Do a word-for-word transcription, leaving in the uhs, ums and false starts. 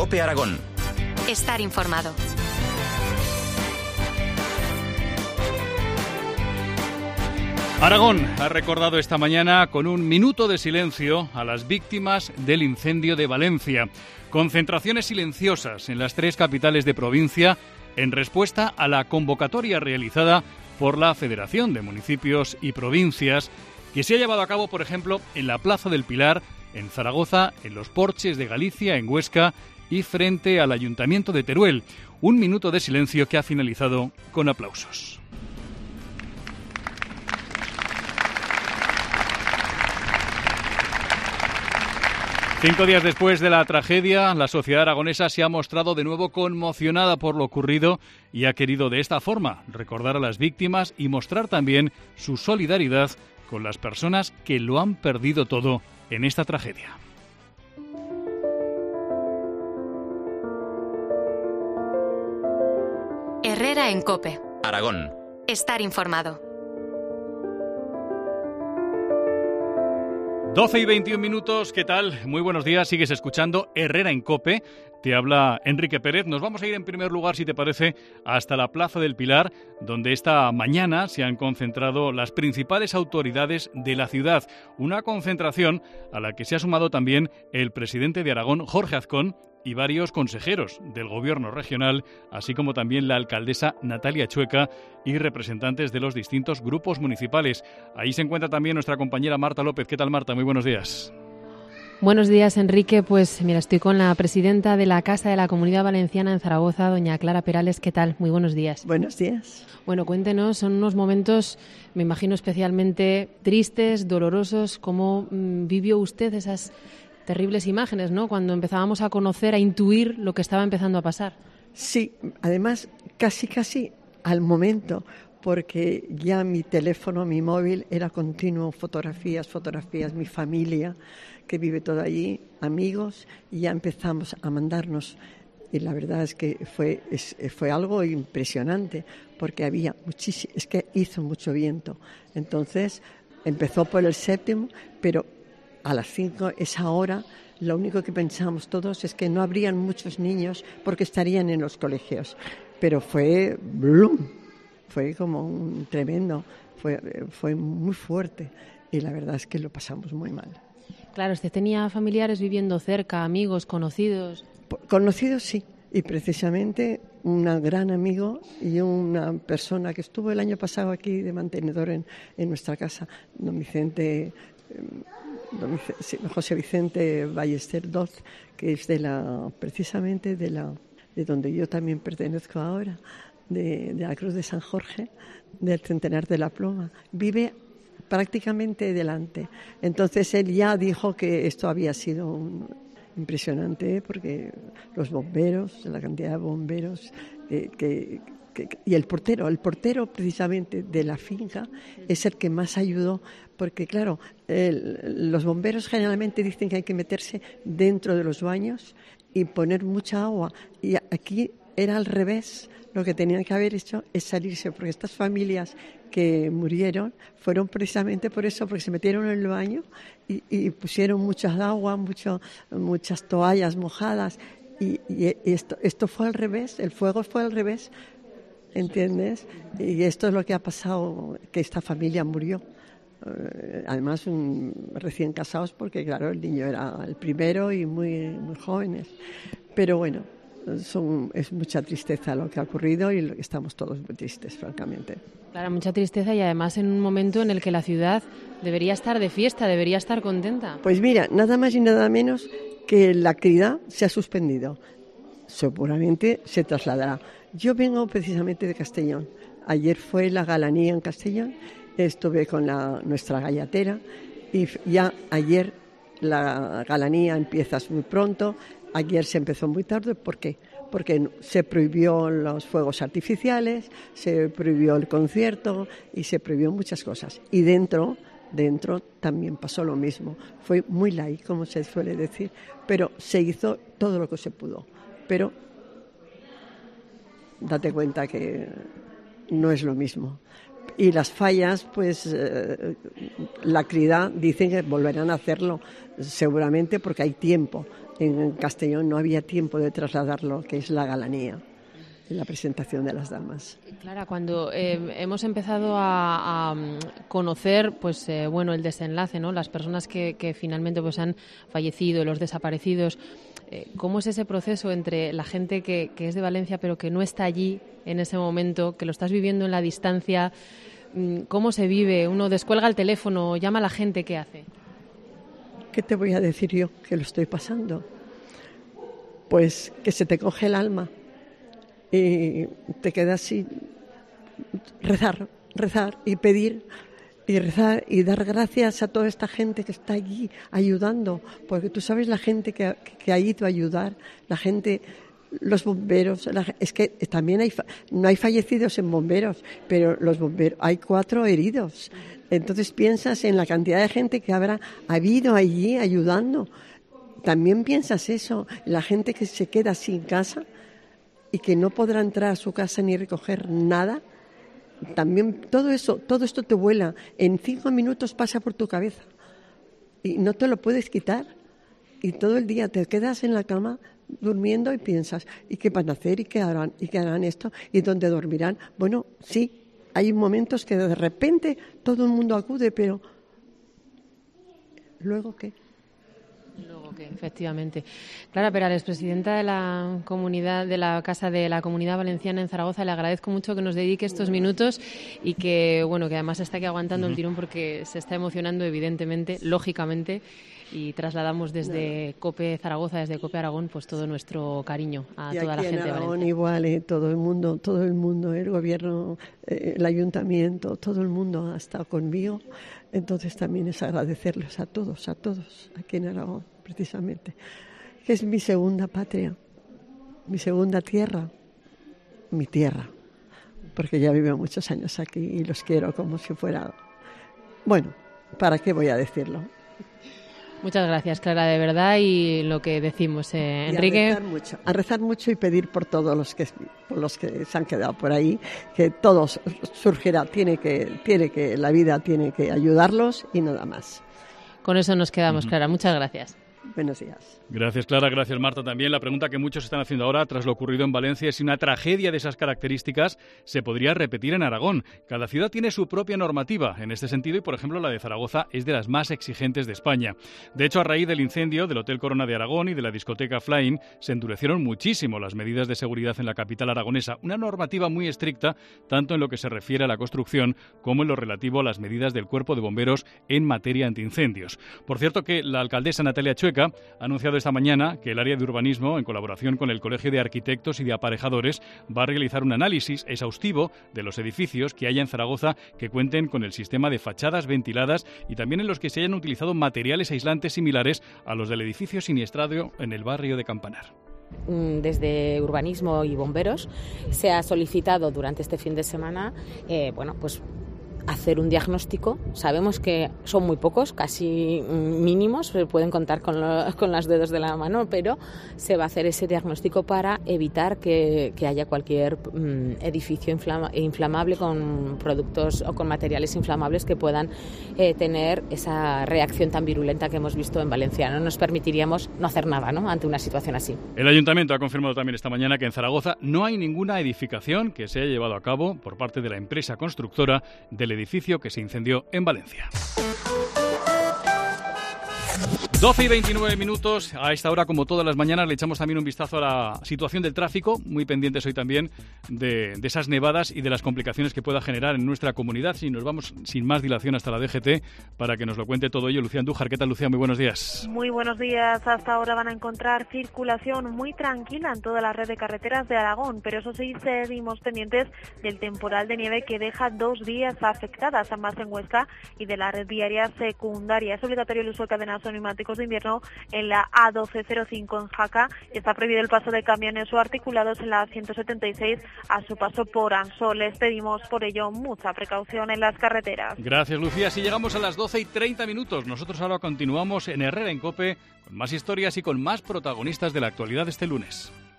COPE Aragón. Estar informado. Aragón ha recordado esta mañana con un minuto de silencio a las víctimas del incendio de Valencia. Concentraciones silenciosas en las tres capitales de provincia en respuesta a la convocatoria realizada por la Federación de Municipios y Provincias, que se ha llevado a cabo, por ejemplo, en la Plaza del Pilar, en Zaragoza, en los Porches de Galicia, en Huesca y frente al Ayuntamiento de Teruel. Un minuto de silencio que ha finalizado con aplausos. Cinco días después de la tragedia, la sociedad aragonesa se ha mostrado de nuevo conmocionada por lo ocurrido y ha querido de esta forma recordar a las víctimas y mostrar también su solidaridad con las personas que lo han perdido todo en esta tragedia. Herrera en COPE. Aragón. Estar informado. doce y veintiún minutos, ¿qué tal? Muy buenos días, sigues escuchando Herrera en COPE, te habla Enrique Pérez. Nos vamos a ir en primer lugar, si te parece, hasta la Plaza del Pilar, donde esta mañana se han concentrado las principales autoridades de la ciudad. Una concentración a la que se ha sumado también el presidente de Aragón, Jorge Azcón, y varios consejeros del gobierno regional, así como también la alcaldesa Natalia Chueca y representantes de los distintos grupos municipales. Ahí se encuentra también nuestra compañera Marta López. ¿Qué tal, Marta? Muy buenos días. Buenos días, Enrique. Pues mira, estoy con la presidenta de la Casa de la Comunidad Valenciana en Zaragoza, doña Clara Perales. ¿Qué tal? Muy buenos días. Buenos días. Bueno, cuéntenos, son unos momentos, me imagino, especialmente tristes, dolorosos. ¿Cómo mmm, vivió usted esas terribles imágenes, ¿no? Cuando empezábamos a conocer, a intuir lo que estaba empezando a pasar. Sí, además casi casi al momento, porque ya mi teléfono, mi móvil era continuo, fotografías, fotografías, mi familia que vive todo allí, amigos, y ya empezamos a mandarnos. Y la verdad es que fue, es, fue algo impresionante, porque había muchísimo, es que hizo mucho viento. Entonces empezó por el séptimo, pero a las cinco, esa hora, lo único que pensamos todos es que no habrían muchos niños porque estarían en los colegios. Pero fue ¡blum! Fue como un tremendo, fue, fue muy fuerte y la verdad es que lo pasamos muy mal. Claro, usted tenía familiares viviendo cerca, amigos, conocidos. Conocidos sí, y precisamente un gran amigo y una persona que estuvo el año pasado aquí de mantenedor en, en nuestra casa, don Vicente... Don José Vicente Ballester Doz, que es de la precisamente de la de donde yo también pertenezco ahora, de, de la Cruz de San Jorge, del Centenar de la Ploma. Vive prácticamente delante. Entonces él ya dijo que esto había sido un, impresionante, porque los bomberos, la cantidad de bomberos eh, que Que, y el portero, el portero precisamente de la finca es el que más ayudó, porque claro, el, los bomberos generalmente dicen que hay que meterse dentro de los baños y poner mucha agua, y aquí era al revés. Lo que tenían que haber hecho es salirse, porque estas familias que murieron fueron precisamente por eso, porque se metieron en el baño y, y pusieron muchas agua, mucho, muchas toallas mojadas, y, y esto, esto fue al revés, el fuego fue al revés. ¿Entiendes? Y esto es lo que ha pasado, que esta familia murió. Eh, además, un, recién casados, porque claro, el niño era el primero y muy, muy jóvenes. Pero bueno, son, es mucha tristeza lo que ha ocurrido y estamos todos muy tristes, francamente. Claro, mucha tristeza, y además en un momento en el que la ciudad debería estar de fiesta, debería estar contenta. Pues mira, nada más y nada menos que la actividad se ha suspendido. Seguramente se trasladará. Yo vengo precisamente de Castellón. Ayer fue la galanía en Castellón, estuve con la, nuestra gallatera, y ya ayer la galanía empieza muy pronto. Ayer se empezó muy tarde. ¿Por qué? Porque se prohibió los fuegos artificiales, se prohibió el concierto y se prohibió muchas cosas. Y dentro, dentro también pasó lo mismo. Fue muy light, como se suele decir, pero se hizo todo lo que se pudo. Pero date cuenta que no es lo mismo. Y las fallas, pues eh, la Crida dicen que volverán a hacerlo seguramente porque hay tiempo. En Castellón no había tiempo de trasladar lo que es la galanía, la presentación de las damas. Clara, cuando eh, hemos empezado a, a conocer, pues eh, bueno, el desenlace, ¿no? Las personas que, que finalmente pues han fallecido, los desaparecidos, eh, ¿cómo es ese proceso entre la gente que, que es de Valencia pero que no está allí en ese momento, que lo estás viviendo en la distancia? ¿Cómo se vive? Uno descuelga el teléfono, llama a la gente, ¿qué hace? ¿Qué te voy a decir yo que lo estoy pasando? Pues que se te coge el alma y te quedas así, rezar, rezar y pedir y rezar y dar gracias a toda esta gente que está allí ayudando, porque tú sabes la gente que, que ha ido a ayudar, la gente, los bomberos, la, es que también hay, no hay fallecidos en bomberos, pero los bomberos, hay cuatro heridos. Entonces piensas en la cantidad de gente que habrá habido allí ayudando. También piensas eso, la gente que se queda sin casa y que no podrá entrar a su casa ni recoger nada. También todo eso, todo esto te vuela. En cinco minutos pasa por tu cabeza y no te lo puedes quitar. Y todo el día te quedas en la cama durmiendo y piensas, ¿y qué van a hacer? ¿Y qué harán? ¿Y qué harán esto? ¿Y dónde dormirán? Bueno, sí, hay momentos que de repente todo el mundo acude, pero ¿luego qué? Luego que efectivamente. Clara Perales, presidenta de la comunidad de la Casa de la Comunidad Valenciana en Zaragoza, le agradezco mucho que nos dedique estos minutos y que bueno que además está aquí aguantando el tirón porque se está emocionando evidentemente, lógicamente, y trasladamos desde COPE Zaragoza, desde COPE Aragón, pues todo nuestro cariño a y toda la aquí gente en Aragón de Valencia. Igual, eh, todo el mundo, todo el mundo, el gobierno, eh, el ayuntamiento, todo el mundo ha estado conmigo. Entonces también es agradecerles a todos, a todos, aquí en Aragón, precisamente, que es mi segunda patria, mi segunda tierra, mi tierra, porque ya vivo muchos años aquí y los quiero como si fuera... Bueno, ¿para qué voy a decirlo? Muchas gracias, Clara, de verdad, y lo que decimos, eh, Enrique. A rezar mucho, a rezar mucho y pedir por todos los que por los que se han quedado por ahí, que todos surgirá, tiene que, tiene que, la vida tiene que ayudarlos y nada más. Con eso nos quedamos, Clara. Muchas gracias. Buenos días. Gracias, Clara. Gracias, Marta. También la pregunta que muchos están haciendo ahora, tras lo ocurrido en Valencia, es si una tragedia de esas características se podría repetir en Aragón. Cada ciudad tiene su propia normativa en este sentido y, por ejemplo, la de Zaragoza es de las más exigentes de España. De hecho, a raíz del incendio del Hotel Corona de Aragón y de la discoteca Flying, se endurecieron muchísimo las medidas de seguridad en la capital aragonesa. Una normativa muy estricta, tanto en lo que se refiere a la construcción como en lo relativo a las medidas del Cuerpo de Bomberos en materia antiincendios. Por cierto, que la alcaldesa Natalia Chueca ha anunciado esta mañana que el área de urbanismo, en colaboración con el Colegio de Arquitectos y de Aparejadores, va a realizar un análisis exhaustivo de los edificios que haya en Zaragoza que cuenten con el sistema de fachadas ventiladas y también en los que se hayan utilizado materiales aislantes similares a los del edificio siniestrado en el barrio de Campanar. Desde Urbanismo y Bomberos se ha solicitado durante este fin de semana, eh, bueno, pues hacer un diagnóstico. Sabemos que son muy pocos, casi mínimos, se pueden contar con, lo, con los dedos de la mano, pero se va a hacer ese diagnóstico para evitar que, que haya cualquier um, edificio inflama, inflamable con productos o con materiales inflamables que puedan eh, tener esa reacción tan virulenta que hemos visto en Valencia. No nos permitiríamos no hacer nada, ¿no?, ante una situación así. El Ayuntamiento ha confirmado también esta mañana que en Zaragoza no hay ninguna edificación que se haya llevado a cabo por parte de la empresa constructora del edificio que se incendió en Valencia. doce y veintinueve minutos. A esta hora, como todas las mañanas, le echamos también un vistazo a la situación del tráfico. Muy pendientes hoy también de, de esas nevadas y de las complicaciones que pueda generar en nuestra comunidad. Si nos vamos sin más dilación hasta la D G T para que nos lo cuente todo ello, Lucía Andújar. ¿Qué tal, Lucía? Muy buenos días. Muy buenos días. Hasta ahora van a encontrar circulación muy tranquila en toda la red de carreteras de Aragón, pero eso sí, seguimos pendientes del temporal de nieve que deja dos vías afectadas, ambas en Huesca, y de la red viaria secundaria. Es obligatorio el uso de cadenas o neumáticos de invierno en la A doce cero cinco en Jaca. Está prohibido el paso de camiones o articulados en la ciento setenta y seis a su paso por Ansó. Les pedimos por ello mucha precaución en las carreteras. Gracias, Lucía. Si llegamos a las doce y treinta minutos, nosotros ahora continuamos en Herrera en COPE con más historias y con más protagonistas de la actualidad este lunes.